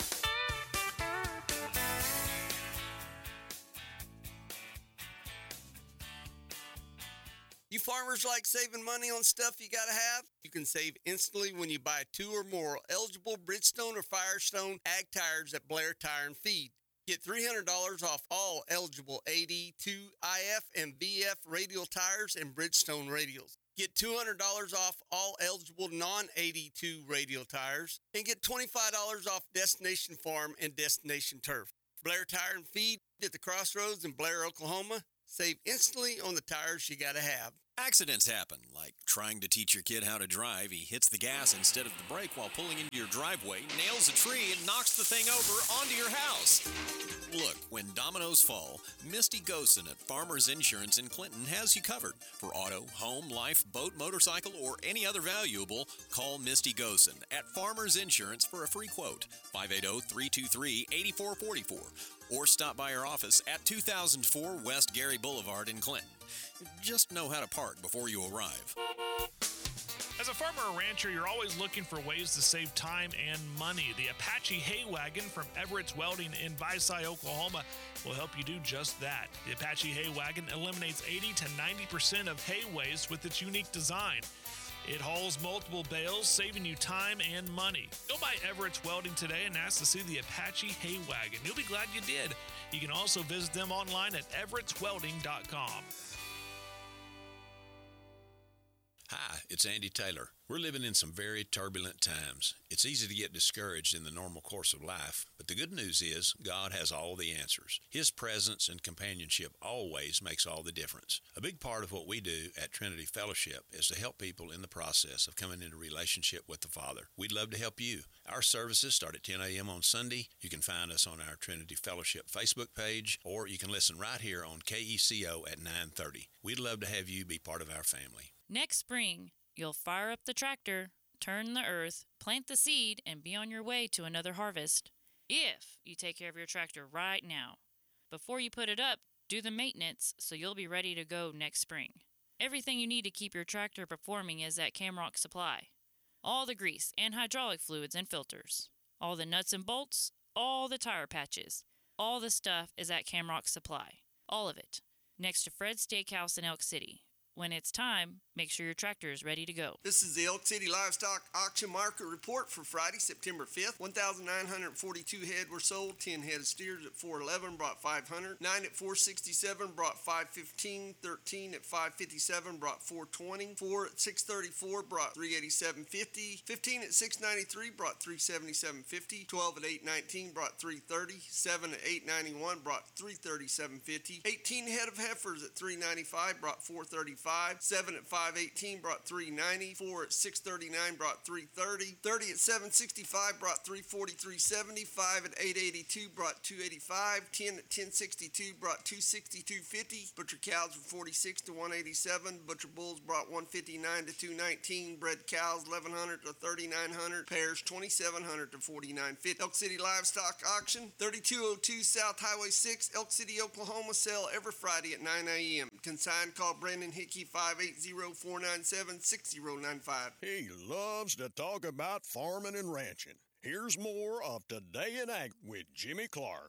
You farmers like saving money on stuff you gotta have? You can save instantly when you buy 2 or more eligible Bridgestone or Firestone ag tires at Blair Tire and Feed. Get $300 off all eligible AD, 2IF, and VF radial tires and Bridgestone radials. Get $200 off all eligible non-AD2 radial tires, and get $25 off Destination Farm and Destination Turf. Blair Tire and Feed at the Crossroads in Blair, Oklahoma. Save instantly on the tires you gotta have. Accidents happen, like trying to teach your kid how to drive. He hits the gas instead of the brake while pulling into your driveway, nails a tree, and knocks the thing over onto your house. Look, when dominoes fall, Misty Gosen at Farmers Insurance in Clinton has you covered. For auto, home, life, boat, motorcycle, or any other valuable, call Misty Gosen at Farmers Insurance for a free quote, 580-323-8444, or stop by our office at 2004 West Gary Boulevard in Clinton. Just know how to park before you arrive. As a farmer or rancher, you're always looking for ways to save time and money. The Apache Hay Wagon from Everett's Welding in Visay, Oklahoma will help you do just that. The Apache Hay Wagon eliminates 80 to 90% of hay waste with its unique design. It hauls multiple bales, saving you time and money. Go by Everett's Welding today and ask to see the Apache Hay Wagon. You'll be glad you did. You can also visit them online at everettswelding.com. Hi, it's Andy Taylor. We're living in some very turbulent times. It's easy to get discouraged in the normal course of life, but the good news is God has all the answers. His presence and companionship always makes all the difference. A big part of what we do at Trinity Fellowship is to help people in the process of coming into relationship with the Father. We'd love to help you. Our services start at 10 a.m. on Sunday. You can find us on our Trinity Fellowship Facebook page, or you can listen right here on KECO at 9:30. We'd love to have you be part of our family. Next spring, you'll fire up the tractor, turn the earth, plant the seed, and be on your way to another harvest. If you take care of your tractor right now. Before you put it up, do the maintenance so you'll be ready to go next spring. Everything you need to keep your tractor performing is at Camrock Supply. All the grease and hydraulic fluids and filters. All the nuts and bolts, all the tire patches. All the stuff is at Camrock Supply. All of it. Next to Fred's Steakhouse in Elk City. When it's time, make sure your tractor is ready to go. This is the Elk City Livestock Auction Market Report for Friday, September 5th. 1,942 head were sold. 10 head of steers at 411 brought 500. 9 at 467 brought 515. 13 at 557 brought 420. 4 at 634 brought 387.50. 15 at 693 brought 377.50. 12 at 819 brought 330. 7 at 891 brought 337.50. 18 head of heifers at 395 brought 435. 7 at 518 brought 390. 4 at 639 brought 330. 30 at 765 brought 343.70. 5 at 882 brought 285. 10 at 1062 brought 262.50. Butcher cows were 46 to 187. Butcher bulls brought 159 to 219. Bred cows 1100 to 3900. Pairs 2700 to 4950. Elk City Livestock Auction, 3202 South Highway 6, Elk City, Oklahoma. Sale every Friday at 9 a.m. Consign, call Brandon Hickey 580-497-6095. He loves to talk about farming and ranching. Here's more of Today in Ag with Jimmy Clark.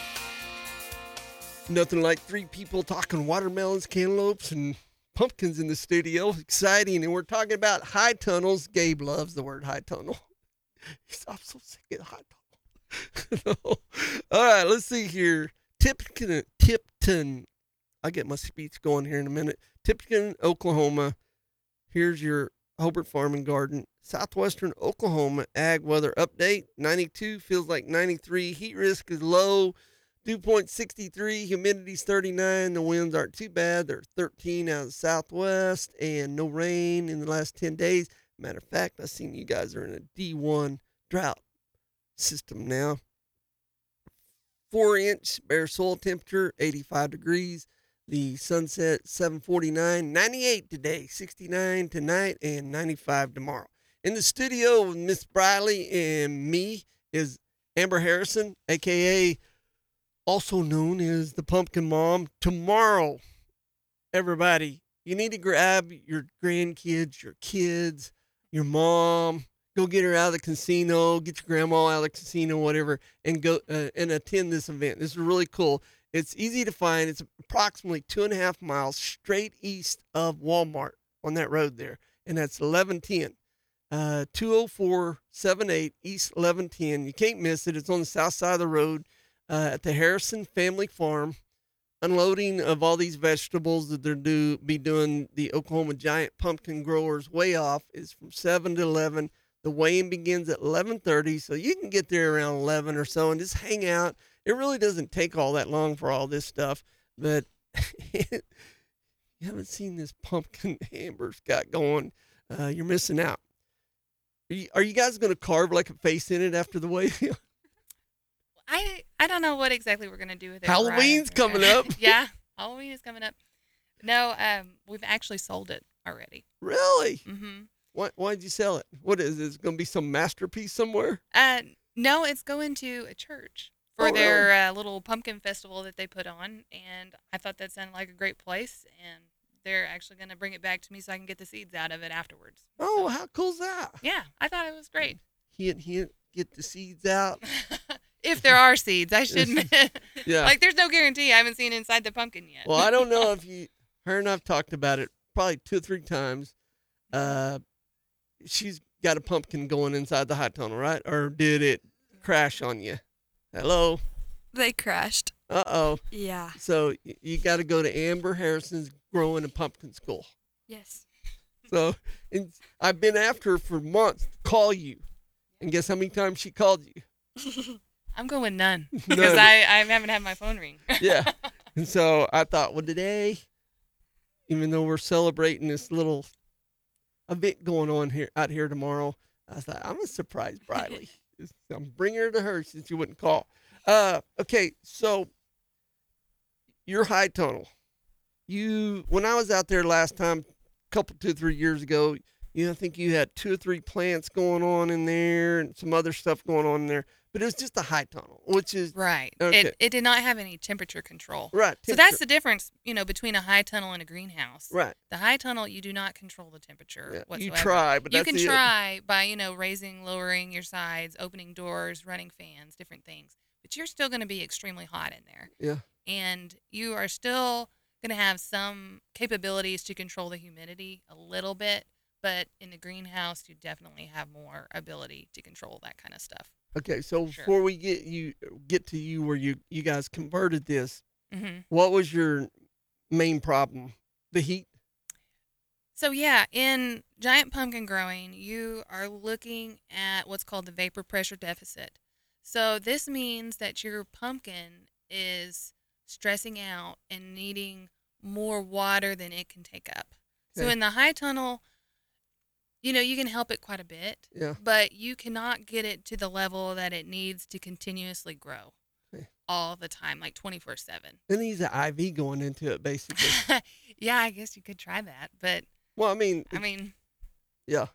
Nothing like three people talking watermelons, cantaloupes, and pumpkins in the studio. Exciting. And we're talking about high tunnels. Gabe loves the word high tunnel. I'm so sick of high tunnel. No. All right, let's see here. Tipton. I'll get my speech going here in a minute. Tipton, Oklahoma. Here's your Hobart Farm and Garden. Southwestern Oklahoma ag weather update. 92, feels like 93. Heat risk is low. Dew point 63. Humidity's 39. The winds aren't too bad. They're 13 out of the southwest. And no rain in the last 10 days. Matter of fact, I've seen you guys are in a D1 drought system now. 4-inch bare soil temperature, 85 degrees. The sunset 7:49, 98 today, 69 tonight, and 95 tomorrow. In the studio with Miss Briley and me is Amber Harrison, a.k.a. also known as the Pumpkin Mom. Tomorrow, everybody, you need to grab your grandkids, your kids, your mom, go get her out of the casino, get your grandma out of the casino, whatever, and go and attend this event. This is really cool. It's easy to find. It's approximately 2.5 miles straight east of Walmart on that road there, and that's 1110. 20478 East 1110. You can't miss it. It's on the south side of the road at the Harrison Family Farm. Unloading of all these vegetables that they're be doing the Oklahoma Giant Pumpkin Growers Weigh Off is from 7 to 11. The weighing begins at 11:30, so you can get there around 11 or so and just hang out. It really doesn't take all that long for all this stuff, but you haven't seen this pumpkin Amber's got going. You're missing out. Are you guys going to carve like a face in it after the weigh? I don't know what exactly we're gonna do with it. Halloween's coming up. Yeah, Halloween is coming up. No, we've actually sold it already. Really? Mm-hmm. Why'd you sell it? What is it? Going to be some masterpiece somewhere? No, it's going to a church for their little pumpkin festival that they put on, and I thought that sounded like a great place, and they're actually going to bring it back to me so I can get the seeds out of it afterwards. Oh, how cool's that? Yeah, I thought it was great. Hint, get the seeds out. If there are seeds, I should admit. Yeah. Like, there's no guarantee. I haven't seen inside the pumpkin yet. Well, I don't know if her and I've talked about it probably 2 or 3 times. She's got a pumpkin going inside the high tunnel, right? Or did it crash on you? Hello? They crashed. Uh-oh. Yeah. So you got to go to Amber Harrison's Growing a Pumpkin School. Yes. So and I've been after her for months to call you. And guess how many times she called you? I'm going none. Because I haven't had my phone ring. Yeah. And so I thought, well, today, even though we're celebrating this little event going on out here tomorrow, I thought, I'm going to surprise Briley. I'm bringing her to her since you wouldn't call. Okay, so your high tunnel. When I was out there last time, couple 2-3 years ago, I think you had 2 or 3 plants going on in there and some other stuff going on in there, but it was just a high tunnel, which is right. Okay. It did not have any temperature control. Right. So that's the difference, between a high tunnel and a greenhouse. Right. The high tunnel, you do not control the temperature whatsoever. You try, but you that's can try by raising, lowering your sides, opening doors, running fans, different things, but you're still going to be extremely hot in there. Yeah. And you are still going to have some capabilities to control the humidity a little bit, but in the greenhouse, you definitely have more ability to control that kind of stuff. Okay, so before we get to you where you guys converted this, Mm-hmm. what was your main problem? The heat? So yeah, in giant pumpkin growing, you are looking at what's called the vapor pressure deficit. So this means that your pumpkin is stressing out and needing more water than it can take up. So Okay. in the high tunnel, you can help it quite a bit, Yeah. but you cannot get it to the level that it needs to continuously grow Okay. all the time, like 24/7. It needs an IV going into it, basically. Yeah, I guess you could try that, but Well, I mean, yeah.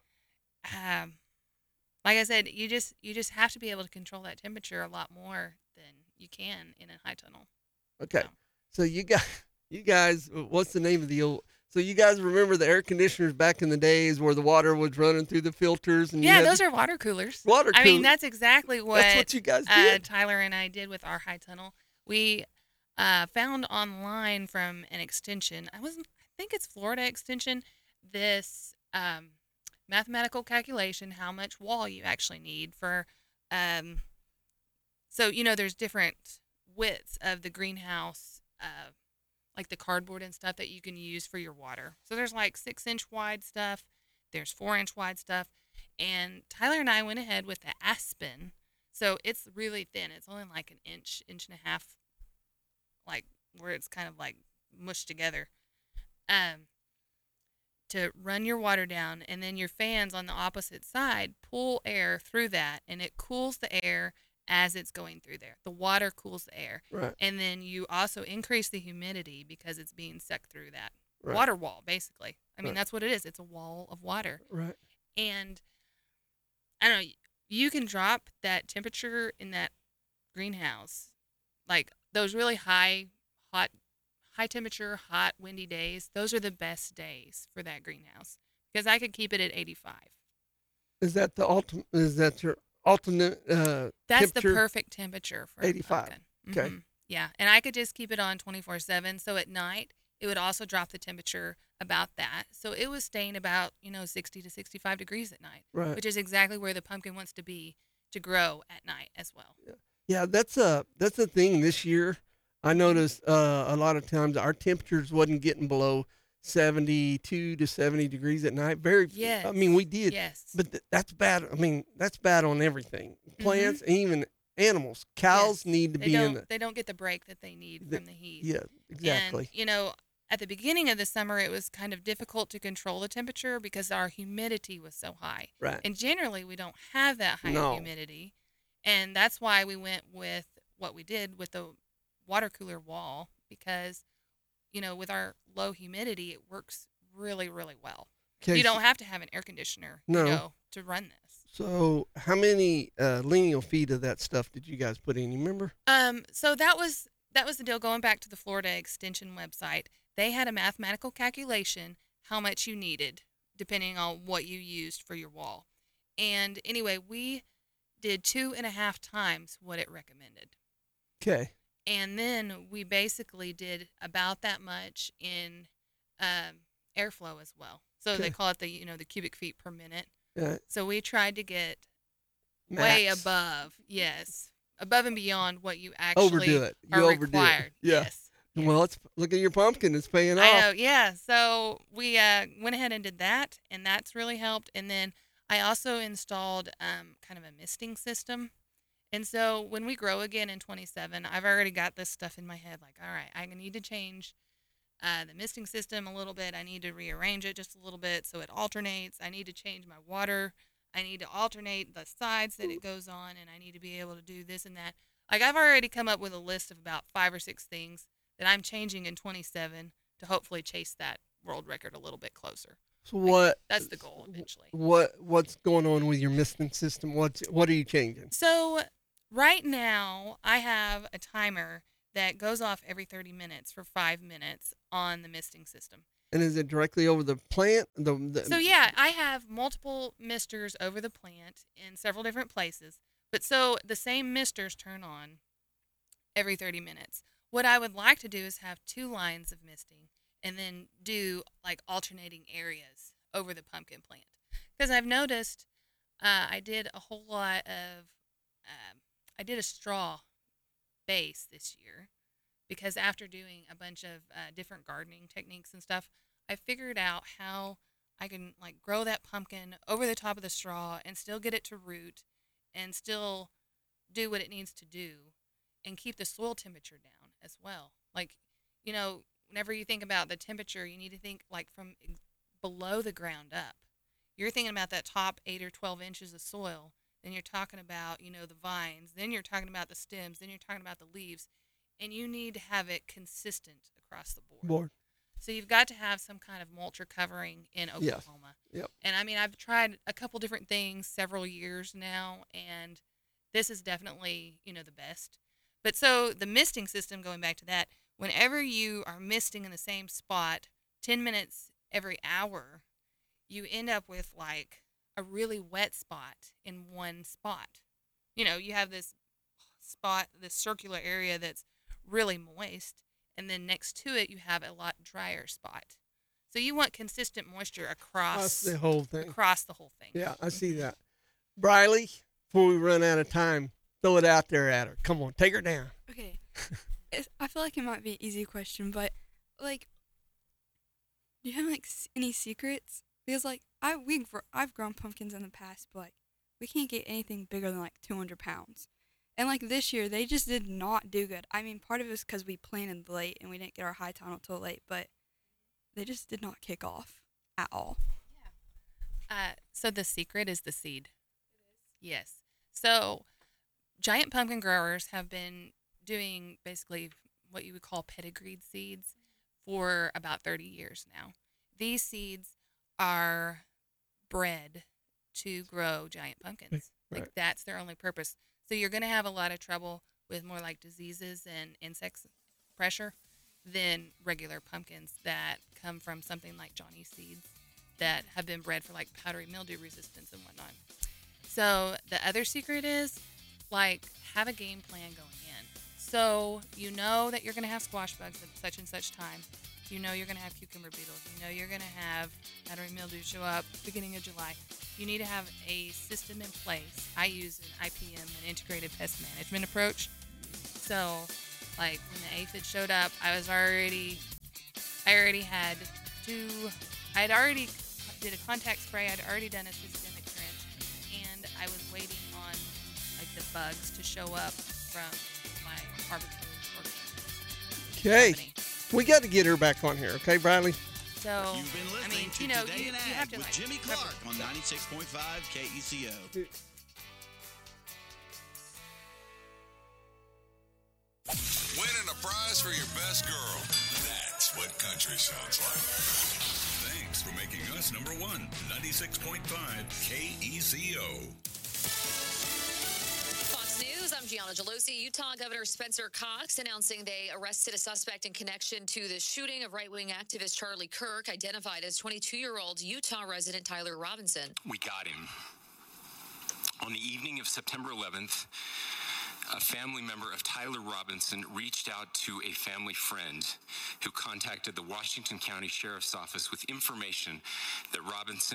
Like I said, you just have to be able to control that temperature a lot more than you can in a high tunnel. Okay. So you guys, what's the name of the old? So you guys remember the air conditioners back in the days where the water was running through the filters and Yeah, those are water coolers. Water I mean, coolers. that's exactly what That's what you guys did. Tyler and I did with our high tunnel. We found online from an extension. I think it's Florida Extension. This mathematical calculation how much wall you actually need for. So there's different widths of the greenhouse. Like the cardboard and stuff that you can use for your water. So there's like 6-inch wide stuff. There's 4-inch wide stuff. And Tyler and I went ahead with the Aspen. So it's really thin. It's only like an inch and a half, like where it's kind of like mushed together. To run your water down, and then your fans on the opposite side pull air through that, and it cools the air as it's going through there. The water cools the air. Right. And then you also increase the humidity because it's being sucked through that Right. water wall, basically. I mean, Right. that's what it is. It's a wall of water. Right. And I don't know, you can drop that temperature in that greenhouse. Like those really high temperature, hot, windy days, those are the best days for that greenhouse because I could keep it at 85. Is that the ultimate? Is that your alternate? That's temperature? the perfect temperature for 85. pumpkin. Okay. Mhm. Yeah, and I could just keep it on 24/7. So at night, it would also drop the temperature about that. So it was staying about 60 to 65 degrees at night, Right. which is exactly where the pumpkin wants to be to grow at night as well. Yeah, that's a thing this year. I noticed a lot of times our temperatures wasn't getting below 72 to 70 degrees at night. Yes. I mean, we did. Yes. But that's bad. I mean, that's bad on everything. Plants, even animals. Cows need to They be in don't. They don't get the break that they need from the heat. Yeah, exactly. And at the beginning of the summer, it was kind of difficult to control the temperature because our humidity was so high. Right. And generally, we don't have that high No. humidity, and that's why we went with what we did with the water cooler wall because, with our low humidity, it works really, really well. Okay, You so- don't have to have an air conditioner, No. to run this. So, how many lineal feet of that stuff did you guys put in? You remember? So that was the deal. Going back to the Florida Extension website, they had a mathematical calculation how much you needed depending on what you used for your wall. And anyway, we did 2.5 times what it recommended. Okay. And then we basically did about that much in airflow as well. So they Okay. call it the cubic feet per minute. Yeah. So we tried to get way Max. above and beyond what you actually Overdo it. You are overdo required. it. Yeah. Yes. Well, look at your pumpkin. It's paying off. I know, yeah. So we went ahead and did that, and that's really helped. And then I also installed kind of a misting system. And so when we grow again in 27, I've already got this stuff in my head. Like, all right, I need to change the misting system a little bit. I need to rearrange it just a little bit so it alternates. I need to change my water. I need to alternate the sides that it goes on, and I need to be able to do this and that. Like, I've already come up with a list of about 5 or 6 things that I'm changing in 27 to hopefully chase that world record a little bit closer. So That's the goal eventually. What's going on with your misting system? What are you changing? So right now I have a timer that goes off every 30 minutes for 5 minutes on the misting system. And is it directly over the plant? So yeah, I have multiple misters over the plant in several different places. But so the same misters turn on every 30 minutes. What I would like to do is have 2 lines of misting and then do like alternating areas over the pumpkin plant. Because I've noticed I did a whole lot of, I did a straw base this year because after doing a bunch of different gardening techniques and stuff, I figured out how I can like grow that pumpkin over the top of the straw and still get it to root and still do what it needs to do and keep the soil temperature down as well. Like, whenever you think about the temperature, you need to think like from below the ground up. You're thinking about that top 8 or 12 inches of soil. Then you're talking about, the vines. Then you're talking about the stems. Then you're talking about the leaves. And you need to have it consistent across the board. So you've got to have some kind of mulcher covering in Oklahoma. Yep. And I mean, I've tried a couple different things several years now, and this is definitely, the best. But so the misting system, going back to that, whenever you are misting in the same spot 10 minutes every hour, you end up with like a really wet spot in one spot. You have this spot, this circular area that's really moist, and then next to it you have a lot drier spot. So you want consistent moisture across the whole thing. Across the whole thing. Yeah, I see that. Briley, before we run out of time, throw it out there at her. Come on, take her down. Okay. I feel like it might be an easy question, but like, do you have like any secrets? Because like I've grown pumpkins in the past, but like we can't get anything bigger than like 200 pounds. And like this year, they just did not do good. I mean, part of it was because we planted late and we didn't get our high tunnel till late, but they just did not kick off at all. So the secret is the seed. Yes. So giant pumpkin growers have been doing basically what you would call pedigreed seeds for about 30 years now. These seeds are bred to grow giant pumpkins. Right. Like that's their only purpose. So you're going to have a lot of trouble with more like diseases and insects pressure than regular pumpkins that come from something like Johnny seeds that have been bred for like powdery mildew resistance and whatnot. So the other secret is like have a game plan going in. So you know that you're going to have squash bugs at such and such time. You know you're going to have cucumber beetles. You know you're going to have powdery mildew show up beginning of July. You need to have a system in place. I use an IPM, an integrated pest management approach. So, like when the aphid showed up, I already did a contact spray. I'd already done a systemic trench, and I was waiting on like the bugs to show up from my arbitrary organisms. Okay. We got to get her back on here, okay, Bradley? So, You've been listening to Today in Ag with Jimmy Clark on 96.5 KECO. Winning a prize for your best girl. That's what country sounds like. Thanks for making us number one. 96.5 KECO. News. I'm Gianna Gelosi. Utah Governor Spencer Cox announcing they arrested a suspect in connection to the shooting of right-wing activist Charlie Kirk, identified as 22-year-old Utah resident Tyler Robinson. We got him. On the evening of September 11th, a family member of Tyler Robinson reached out to a family friend who contacted the Washington County Sheriff's Office with information that Robinson